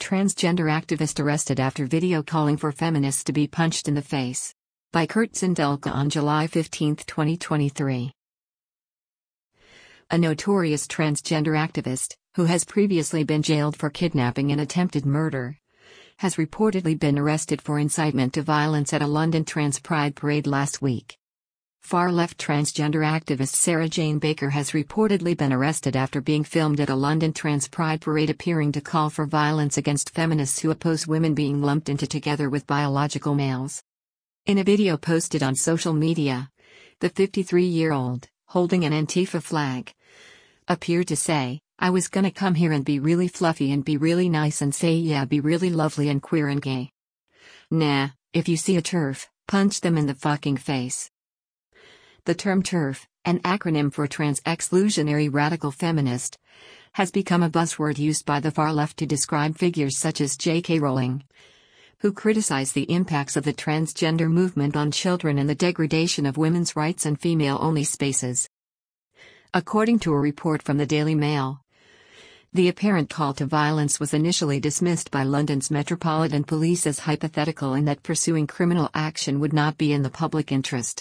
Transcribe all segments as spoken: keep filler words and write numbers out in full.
Transgender activist arrested after video calling for feminists to be punched in the face. By Kurt Sindelka on July fifteenth, twenty twenty-three. A notorious transgender activist, who has previously been jailed for kidnapping and attempted murder, has reportedly been arrested for incitement to violence at a London trans pride parade last week. Far-left transgender activist Sarah Jane Baker has reportedly been arrested after being filmed at a London trans pride parade appearing to call for violence against feminists who oppose women being lumped into together with biological males. In a video posted on social media, the fifty-three-year-old, holding an Antifa flag, appeared to say, "I was gonna come here and be really fluffy and be really nice and say yeah be really lovely and queer and gay. Nah, if you see a TERF, punch them in the fucking face." The term TERF, an acronym for Trans-Exclusionary Radical Feminist, has become a buzzword used by the far left to describe figures such as J K Rowling, who criticize the impacts of the transgender movement on children and the degradation of women's rights and female-only spaces. According to a report from the Daily Mail, the apparent call to violence was initially dismissed by London's Metropolitan Police as hypothetical and that pursuing criminal action would not be in the public interest.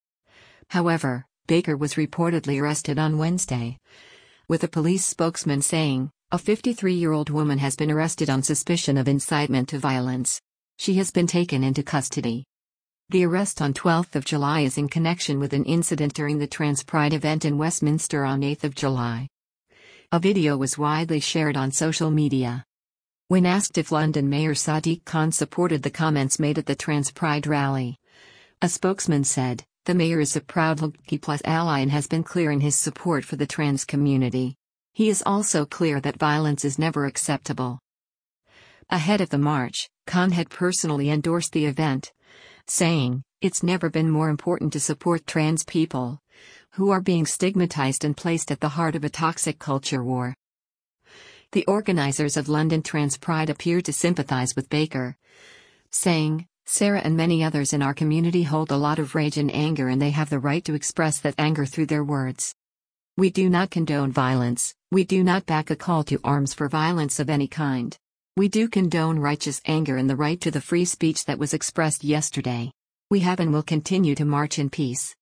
However, Baker was reportedly arrested on Wednesday, with a police spokesman saying, "A fifty-three-year-old woman has been arrested on suspicion of incitement to violence. She has been taken into custody." The arrest on twelfth of July is in connection with an incident during the Trans Pride event in Westminster on eighth of July. A video was widely shared on social media. When asked if London Mayor Sadiq Khan supported the comments made at the Trans Pride rally, a spokesman said, "The mayor is a proud L G B T plus ally and has been clear in his support for the trans community. He is also clear that violence is never acceptable." Ahead of the march, Khan had personally endorsed the event, saying, "It's never been more important to support trans people, who are being stigmatized and placed at the heart of a toxic culture war." The organizers of London Trans Pride appeared to sympathize with Baker, saying, "Sarah and many others in our community hold a lot of rage and anger and they have the right to express that anger through their words. We do not condone violence, we do not back a call to arms for violence of any kind. We do condone righteous anger and the right to the free speech that was expressed yesterday. We have and will continue to march in peace."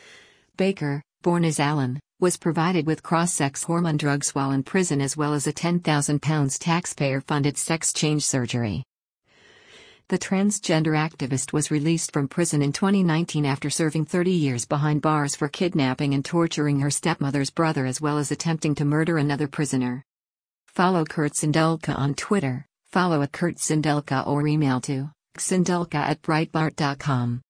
Baker, born as Alan, was provided with cross-sex hormone drugs while in prison as well as a ten thousand pounds taxpayer-funded sex change surgery. The transgender activist was released from prison in twenty nineteen after serving thirty years behind bars for kidnapping and torturing her stepmother's brother as well as attempting to murder another prisoner. Follow Kurt Sindelka on Twitter, follow at Kurt Sindelka or email to sindelka at breitbart dot com.